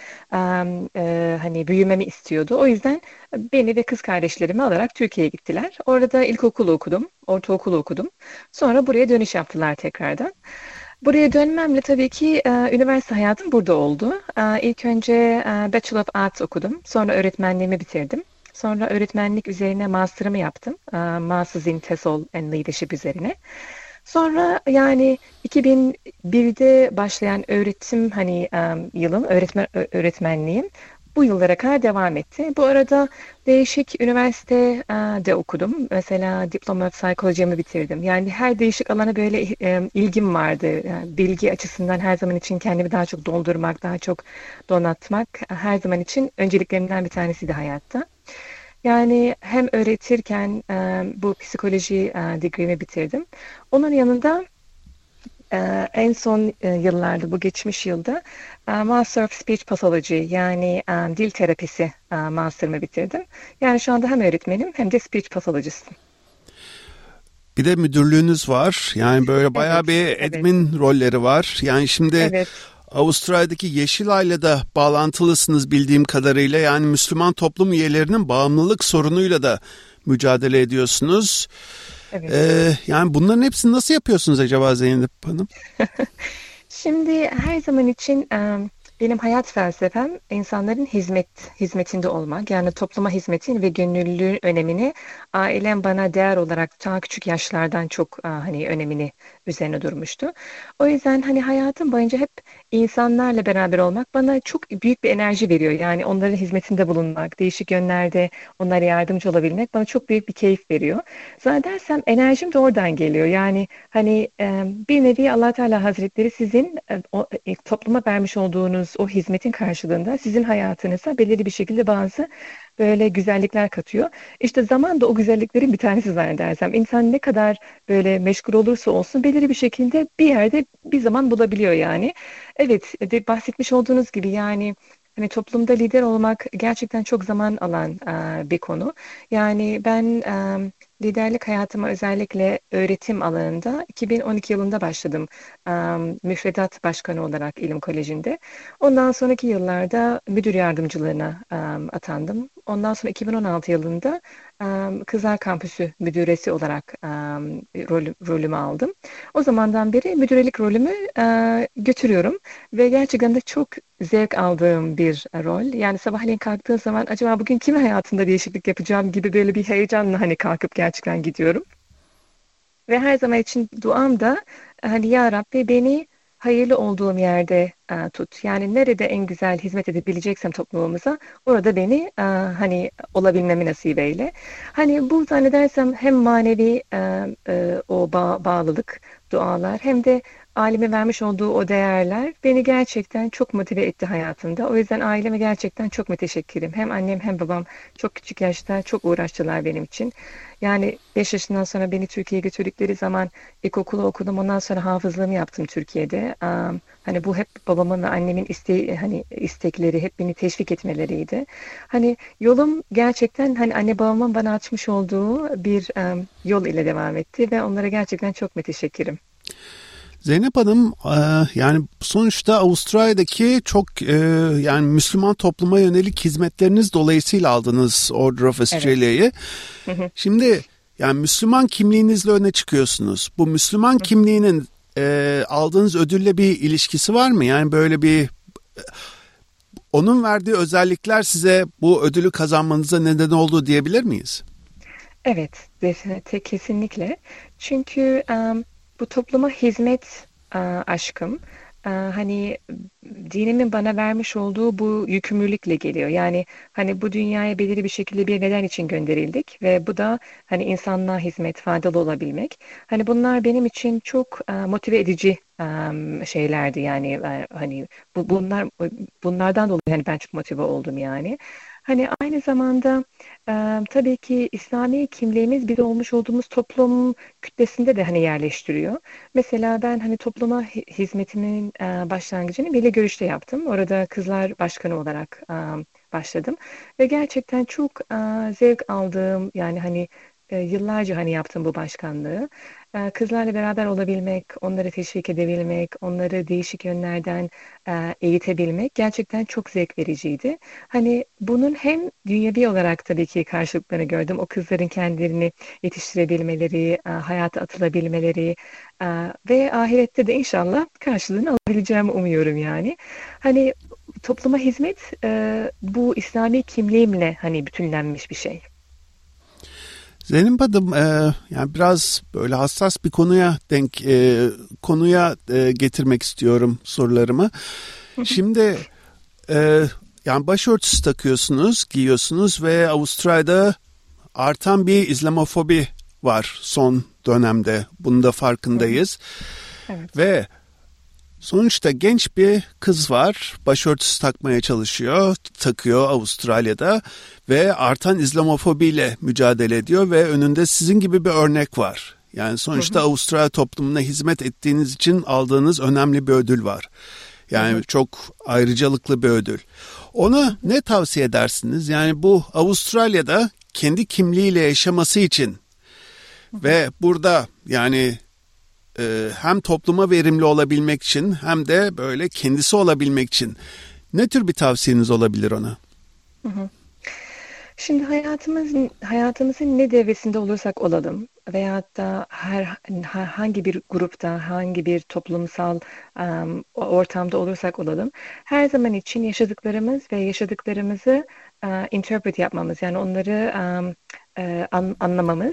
hani büyümemi istiyordu. O yüzden beni ve kız kardeşlerimi alarak Türkiye'ye gittiler. Orada ilkokulu okudum, ortaokulu okudum. Sonra buraya dönüş yaptılar tekrardan. Buraya dönmemle tabii ki üniversite hayatım burada oldu. İlk önce Bachelor of Arts okudum. Sonra öğretmenliğimi bitirdim. Sonra öğretmenlik üzerine master'ımı yaptım. Masters in TESOL and Leadership üzerine. Sonra yani 2001'de başlayan öğretim yılım, öğretmenliğim bu yıllara kadar devam etti. Bu arada değişik üniversitede okudum. Mesela Diploma of Psychology'mi bitirdim. Yani her değişik alana böyle ilgim vardı. Yani bilgi açısından her zaman için kendimi daha çok doldurmak, daha çok donatmak her zaman için önceliklerimden bir tanesiydi hayatta. Yani hem öğretirken bu psikoloji degree'mi bitirdim. Onun yanında en son yıllarda, bu geçmiş yılda Master of Speech Pathology yani dil terapisi master'ımı bitirdim. Yani şu anda hem öğretmenim hem de speech pathologist'im. Bir de müdürlüğünüz var. Yani böyle bayağı bir admin rolleri var. Yani şimdi Avustralya'daki Yeşilay'la da bağlantılısınız bildiğim kadarıyla. Yani Müslüman toplum üyelerinin bağımlılık sorunuyla da mücadele ediyorsunuz. Yani bunların hepsini nasıl yapıyorsunuz acaba Zeynep Hanım? Şimdi her zaman için benim hayat felsefem insanların hizmetinde olmak. Yani topluma hizmetin ve gönüllülüğün önemini ailem bana değer olarak daha küçük yaşlardan çok önemini üzerine durmuştu. O yüzden hayatım boyunca hep insanlarla beraber olmak bana çok büyük bir enerji veriyor. Yani onların hizmetinde bulunmak, değişik yönlerde onlara yardımcı olabilmek bana çok büyük bir keyif veriyor. Zannedersem enerjim de oradan geliyor. Yani bir nevi Allah Teala Hazretleri sizin topluma vermiş olduğunuz o hizmetin karşılığında sizin hayatınıza belirli bir şekilde bazı böyle güzellikler katıyor. İşte zaman da o güzelliklerin bir tanesi zannedersem. İnsan ne kadar böyle meşgul olursa olsun belirli bir şekilde bir yerde bir zaman bulabiliyor yani. Evet, bahsetmiş olduğunuz gibi yani toplumda lider olmak gerçekten çok zaman alan bir konu. Yani ben liderlik hayatıma özellikle öğretim alanında 2012 yılında başladım. Müfredat başkanı olarak İlim Koleji'nde. Ondan sonraki yıllarda müdür yardımcılığına atandım. Ondan sonra 2016 yılında Kızlar Kampüsü müdüresi olarak rolümü aldım. O zamandan beri müdürelik rolümü götürüyorum ve gerçekten de çok zevk aldığım bir rol. Yani sabahleyin kalktığım zaman acaba bugün kimin hayatında değişiklik yapacağım gibi böyle bir heyecanla kalkıp gerçekten gidiyorum. Ve her zaman için duam da Ya Rabbi beni hayırlı olduğum yerde tut. Yani nerede en güzel hizmet edebileceksem toplumumuza orada beni olabilmemi nasip eyle. Bu zannedersem hem manevi o bağlılık, dualar hem de aileme vermiş olduğu o değerler beni gerçekten çok motive etti hayatımda. O yüzden aileme gerçekten çok müteşekkirim. Hem annem hem babam çok küçük yaşta çok uğraştılar benim için. Yani 5 yaşından sonra beni Türkiye'ye götürdükleri zaman ilkokulu okudum. Ondan sonra hafızlığımı yaptım Türkiye'de. Bu hep babamın ve annemin istekleri, hep beni teşvik etmeleriydi. Yolum gerçekten anne babamın bana açmış olduğu bir yol ile devam etti ve onlara gerçekten çok müteşekkirim. Zeynep Hanım, yani sonuçta Avustralya'daki çok yani Müslüman topluma yönelik hizmetleriniz dolayısıyla aldınız Order of Australia'yı. Evet. Şimdi yani Müslüman kimliğinizle öne çıkıyorsunuz. Bu Müslüman kimliğinin aldığınız ödülle bir ilişkisi var mı? Yani böyle bir onun verdiği özellikler size bu ödülü kazanmanıza neden oldu diyebilir miyiz? Evet, kesinlikle. Çünkü bu topluma hizmet aşkım, dinimin bana vermiş olduğu bu yükümlülükle geliyor. Yani bu dünyaya belirli bir şekilde bir neden için gönderildik ve bu da insanlığa hizmet, faydalı olabilmek. Bunlar benim için çok motive edici şeylerdi yani hani bunlardan dolayı hani ben çok motive oldum yani. Hani aynı zamanda tabii ki İslami kimliğimiz bir olmuş olduğumuz toplum kütlesinde de hani yerleştiriyor. Mesela ben hani topluma hizmetimin başlangıcını Milli Görüş'te yaptım. Orada Kızlar Başkanı olarak başladım ve gerçekten çok zevk aldığım yani hani yıllarca hani yaptım bu başkanlığı. Kızlarla beraber olabilmek, onları teşvik edebilmek, onları değişik yönlerden eğitebilmek gerçekten çok zevk vericiydi. Hani bunun hem dünyevi olarak tabii ki karşılıklarını gördüm. O kızların kendilerini yetiştirebilmeleri, hayata atılabilmeleri ve ahirette de inşallah karşılığını alabileceğimi umuyorum yani. Hani topluma hizmet bu İslami kimliğimle hani bütünlenmiş bir şey. Zeynep Hanım, yani biraz böyle hassas bir konuya getirmek istiyorum sorularımı. Şimdi yani başörtüsü takıyorsunuz, giyiyorsunuz ve Avustralya'da artan bir İslamofobi var son dönemde. Bunun da farkındayız. Evet. Ve sonuçta genç bir kız var, başörtüsü takmaya takıyor Avustralya'da ve artan İslamofobiyle mücadele ediyor ve önünde sizin gibi bir örnek var. Yani sonuçta Avustralya toplumuna hizmet ettiğiniz için aldığınız önemli bir ödül var. Yani çok ayrıcalıklı bir ödül. Ona ne tavsiye edersiniz? Yani bu Avustralya'da kendi kimliğiyle yaşaması için ve burada yani hem topluma verimli olabilmek için hem de böyle kendisi olabilmek için ne tür bir tavsiyeniz olabilir ona? Şimdi hayatımızın ne devresinde olursak olalım veyahut da hangi bir grupta, hangi bir toplumsal ortamda olursak olalım, her zaman için yaşadıklarımız ve yaşadıklarımızı interpret yapmamız, yani onları anlamamız,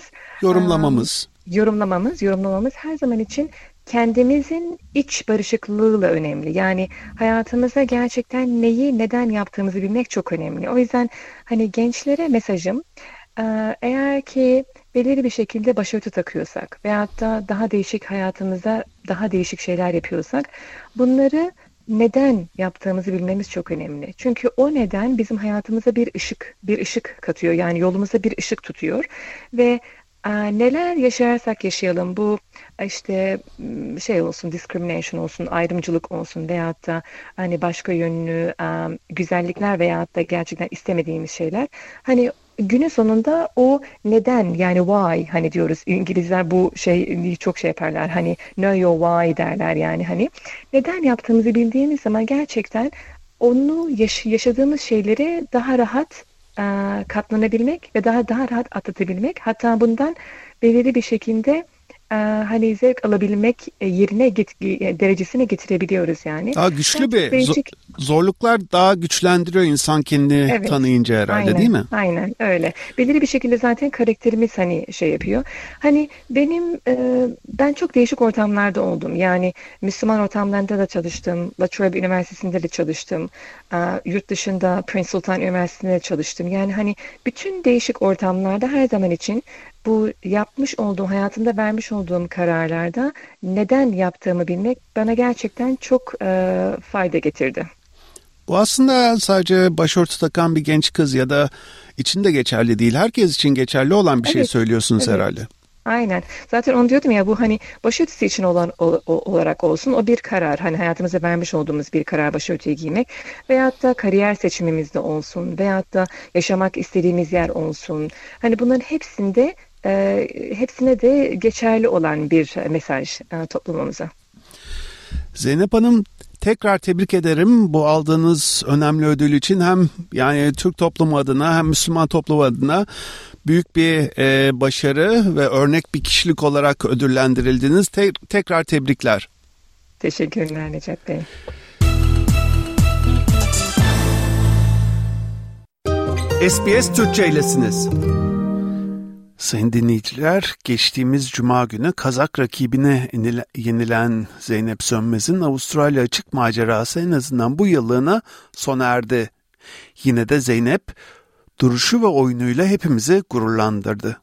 yorumlamamız her zaman için kendimizin iç barışıklığıyla önemli. Yani hayatımıza gerçekten neyi, neden yaptığımızı bilmek çok önemli. O yüzden hani gençlere mesajım, eğer ki belirli bir şekilde başörtü takıyorsak veyahut da daha değişik hayatımıza daha değişik şeyler yapıyorsak, bunları neden yaptığımızı bilmemiz çok önemli. Çünkü o neden bizim hayatımıza bir ışık katıyor. Yani yolumuza bir ışık tutuyor ve neler yaşarsak yaşayalım, bu işte şey olsun, discrimination olsun, ayrımcılık olsun veyahut da hani başka yönlü güzellikler veyahut da gerçekten istemediğimiz şeyler, hani günün sonunda o neden, yani why hani diyoruz, İngilizler bu şeyi çok şey yaparlar, hani know your why derler, yani hani neden yaptığımızı bildiğimiz zaman gerçekten onu yaşadığımız şeyleri daha rahat katlanabilmek ve daha rahat atlatabilmek, hatta bundan belirli bir şekilde hani zevk alabilmek derecesine getirebiliyoruz yani. Daha güçlü zorluklar daha güçlendiriyor insan kendini tanıyınca herhalde, aynen, değil mi? Aynen öyle. Belirli bir şekilde zaten karakterimiz hani şey yapıyor. Hani ben çok değişik ortamlarda oldum. Yani Müslüman ortamlarında da çalıştım. La Trobe Üniversitesi'nde de çalıştım. Yurt dışında Prince Sultan Üniversitesi'nde de çalıştım. Yani hani bütün değişik ortamlarda her zaman için bu yapmış olduğum, hayatımda vermiş olduğum kararlarda neden yaptığımı bilmek bana gerçekten çok fayda getirdi. Bu aslında sadece başörtü takan bir genç kız ya da için de geçerli değil. Herkes için geçerli olan bir şey söylüyorsunuz herhalde. Aynen. Zaten onu diyordum ya, bu hani başörtüsü için olan olarak olsun, o bir karar. Hani hayatımıza vermiş olduğumuz bir karar başörtüyü giymek. Veyahut da kariyer seçimimizde olsun. Veyahut da yaşamak istediğimiz yer olsun. Hani bunların hepsine de geçerli olan bir mesaj toplumumuza. Zeynep Hanım, tekrar tebrik ederim bu aldığınız önemli ödül için. Hem yani Türk toplumu adına hem Müslüman toplumu adına büyük bir başarı ve örnek bir kişilik olarak ödüllendirildiniz. Tekrar tebrikler. Teşekkürler Necat Bey. SBS Türkçe'ylesiniz. Sayın dinleyiciler, geçtiğimiz Cuma günü Kazak rakibine yenilen Zeynep Sönmez'in Avustralya açık macerası en azından bu yıllığına sona erdi. Yine de Zeynep, duruşu ve oyunuyla hepimizi gururlandırdı.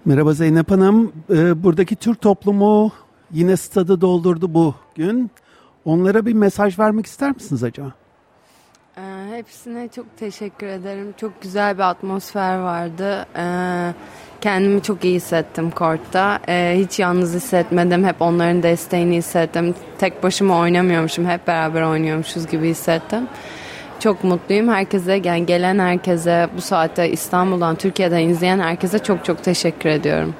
Merhaba Zeynep Hanım. Buradaki Türk toplumu yine stadı doldurdu bugün. Onlara bir mesaj vermek ister misiniz acaba? Hepsine çok teşekkür ederim. Çok güzel bir atmosfer vardı. Kendimi çok iyi hissettim kortta. Hiç yalnız hissetmedim. Hep onların desteğini hissettim. Tek başıma oynamıyormuşum. Hep beraber oynuyormuşuz gibi hissettim. Çok mutluyum. Herkese, yani gelen herkese, bu saatte İstanbul'dan, Türkiye'den izleyen herkese çok çok teşekkür ediyorum.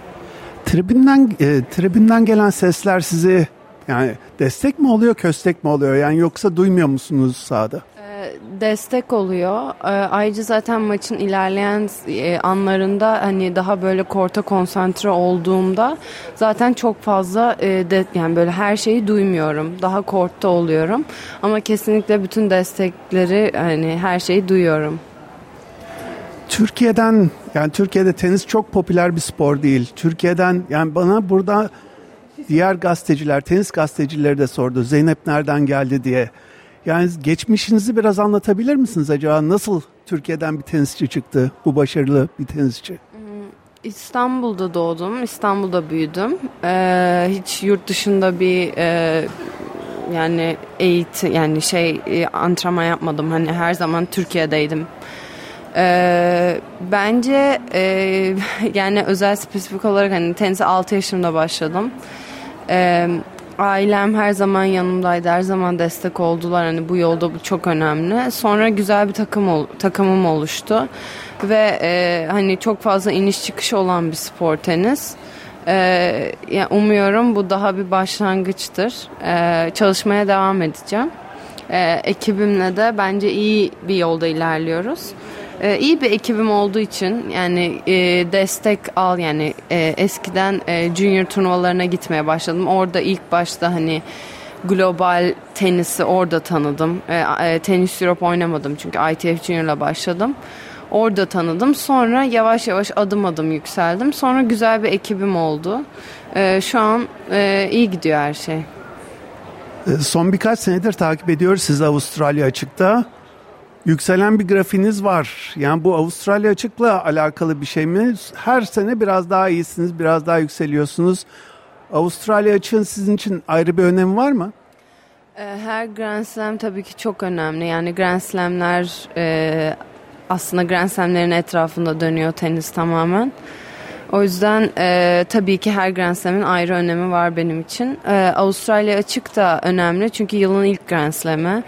Tribünden gelen sesler sizi yani destek mi oluyor, köstek mi oluyor? Yani yoksa duymuyor musunuz sahada? Destek oluyor. Ayrıca zaten maçın ilerleyen anlarında hani daha böyle korta konsantre olduğumda zaten çok fazla yani böyle her şeyi duymuyorum. Daha kortta oluyorum. Ama kesinlikle bütün destekleri, hani her şeyi duyuyorum. Türkiye'de tenis çok popüler bir spor değil. Türkiye'den, yani bana burada diğer gazeteciler, tenis gazetecileri de sordu. Zeynep nereden geldi diye. Yani geçmişinizi biraz anlatabilir misiniz acaba? Nasıl Türkiye'den bir tenisçi çıktı? Bu başarılı bir tenisçi. İstanbul'da doğdum. İstanbul'da büyüdüm. Hiç yurt dışında bir yani eğitim, yani antrenman yapmadım. Hani her zaman Türkiye'deydim. Bence yani özel spesifik olarak hani tenise 6 yaşımda başladım. Ailem her zaman yanımdaydı, her zaman destek oldular. Hani bu yolda bu çok önemli. Sonra güzel bir takımım oluştu ve hani çok fazla iniş çıkış olan bir spor tenis. Yani umuyorum bu daha bir başlangıçtır. Çalışmaya devam edeceğim. Ekibimle de bence iyi bir yolda ilerliyoruz. İyi bir ekibim olduğu için yani destek yani eskiden junior turnuvalarına gitmeye başladım. Orada ilk başta hani global tenisi orada tanıdım. Tennis Europe oynamadım çünkü ITF Junior'la başladım. Orada tanıdım. Sonra yavaş yavaş adım adım yükseldim. Sonra güzel bir ekibim oldu. Şu an iyi gidiyor her şey. Son birkaç senedir takip ediyoruz sizi Avustralya Açık'ta. Yükselen bir grafiğiniz var. Yani bu Avustralya Açık'la alakalı bir şey mi? Her sene biraz daha iyisiniz, biraz daha yükseliyorsunuz. Avustralya Açık'ın sizin için ayrı bir önemi var mı? Her Grand Slam tabii ki çok önemli. Yani Grand Slam'ler aslında Grand Slam'lerin etrafında dönüyor tenis tamamen. O yüzden tabii ki her Grand Slam'in ayrı önemi var benim için. Avustralya Açık da önemli çünkü yılın ilk Grand Slam'i.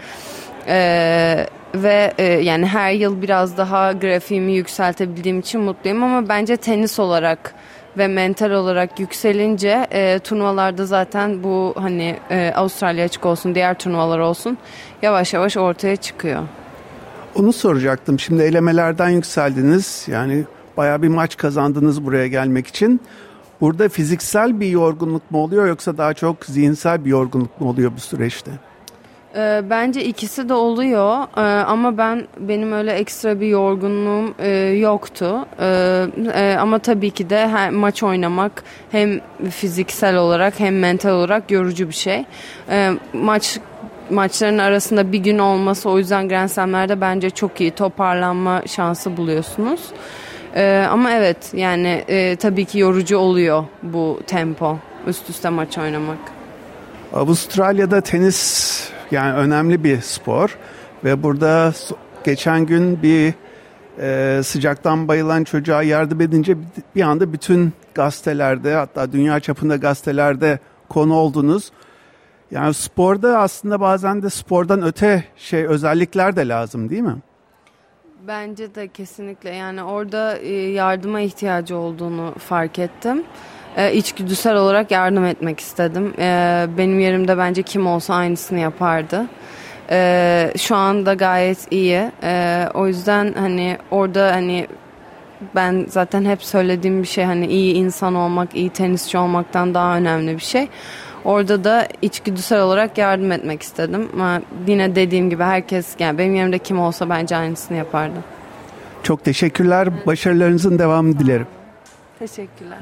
Ve yani her yıl biraz daha grafiğimi yükseltebildiğim için mutluyum ama bence tenis olarak ve mental olarak yükselince turnuvalarda zaten bu hani Avustralya Açık olsun, diğer turnuvalar olsun yavaş yavaş ortaya çıkıyor. Onu soracaktım. Şimdi elemelerden yükseldiniz. Yani bayağı bir maç kazandınız buraya gelmek için. Burada fiziksel bir yorgunluk mu oluyor yoksa daha çok zihinsel bir yorgunluk mu oluyor bu süreçte? Bence ikisi de oluyor ama benim öyle ekstra bir yorgunluğum yoktu. Ama tabii ki de maç oynamak hem fiziksel olarak hem mental olarak yorucu bir şey. Maçların arasında bir gün olması, o yüzden Grand Slam'lerde bence çok iyi toparlanma şansı buluyorsunuz. Ama evet yani tabii ki yorucu oluyor bu tempo, üst üste maç oynamak. Avustralya'da tenis yani önemli bir spor ve burada geçen gün bir sıcaktan bayılan çocuğa yardım edince bir anda bütün gazetelerde, hatta dünya çapında gazetelerde konu oldunuz. Yani sporda aslında bazen de spordan öte özellikler de lazım değil mi? Bence de kesinlikle, yani orada yardıma ihtiyacı olduğunu fark ettim. İçgüdüsel olarak yardım etmek istedim. Benim yerimde bence kim olsa aynısını yapardı. Şu anda gayet iyi. O yüzden hani orada hani ben zaten hep söylediğim bir şey, hani iyi insan olmak, iyi tenisçi olmaktan daha önemli bir şey. Orada da içgüdüsel olarak yardım etmek istedim. Ama yine dediğim gibi herkes, yani benim yerimde kim olsa bence aynısını yapardı. Çok teşekkürler. Başarılarınızın devamını dilerim. Teşekkürler.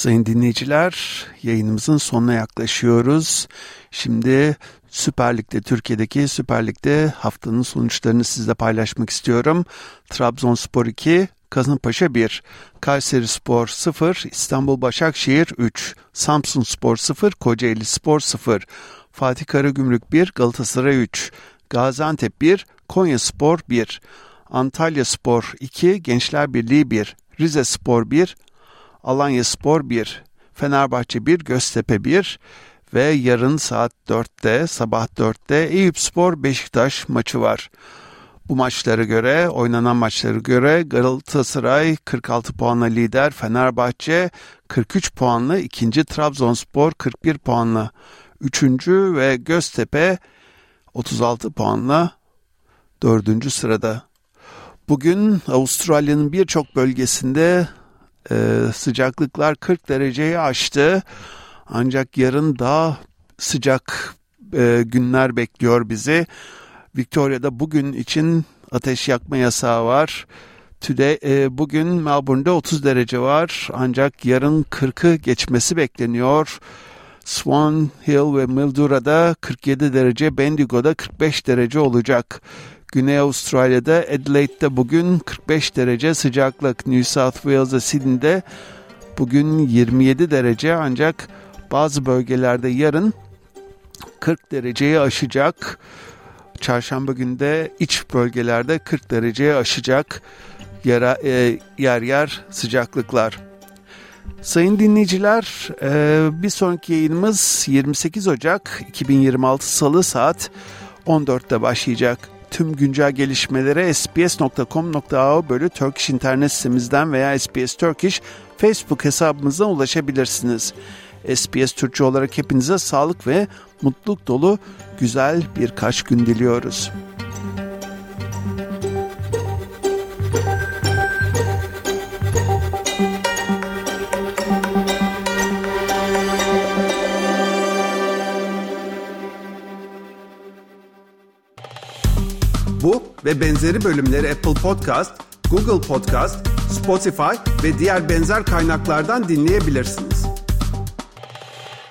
Sayın dinleyiciler, yayınımızın sonuna yaklaşıyoruz. Şimdi Süper Lig'de, Türkiye'deki Süper Lig'de haftanın sonuçlarını sizle paylaşmak istiyorum. Trabzonspor 2, Kasımpaşa 1, Kayserispor 0, İstanbul Başakşehir 3, Samsunspor 0, Kocaelispor 0, Fatih Karagümrük 1, Galatasaray 3, Gaziantep 1, Konyaspor 1, Antalyaspor 2, Gençler Birliği 1, Rizespor 1, Alanyaspor 1, Fenerbahçe 1, Göztepe 1 ve yarın saat 4'te, sabah 4'te Eyüpspor Beşiktaş maçı var. Bu maçlara göre, oynanan maçlara göre Galatasaray 46 puanla lider, Fenerbahçe 43 puanlı, 2. Trabzonspor 41 puanla 3. ve Göztepe 36 puanla 4. sırada. Bugün Avustralya'nın birçok bölgesinde sıcaklıklar 40 dereceyi aştı. Ancak yarın daha sıcak günler bekliyor bizi. Victoria'da bugün için ateş yakma yasağı var. Bugün Melbourne'de 30 derece var. Ancak yarın 40'ı geçmesi bekleniyor. Swan Hill ve Mildura'da 47 derece, Bendigo'da 45 derece olacak. Güney Avustralya'da Adelaide'de bugün 45 derece sıcaklık. New South Wales'da Sydney'de bugün 27 derece, ancak bazı bölgelerde yarın 40 dereceyi aşacak. Çarşamba günü de iç bölgelerde 40 dereceye aşacak yer yer sıcaklıklar. Sayın dinleyiciler, bir sonraki yayınımız 28 Ocak 2026 Salı saat 14'te başlayacak. Tüm güncel gelişmelere sbs.com.au/Turkish internet sitemizden veya SBS Turkish Facebook hesabımızdan ulaşabilirsiniz. SBS Türkçe olarak hepinize sağlık ve mutluluk dolu güzel birkaç gün diliyoruz. Bu ve benzeri bölümleri Apple Podcast, Google Podcast, Spotify ve diğer benzer kaynaklardan dinleyebilirsiniz.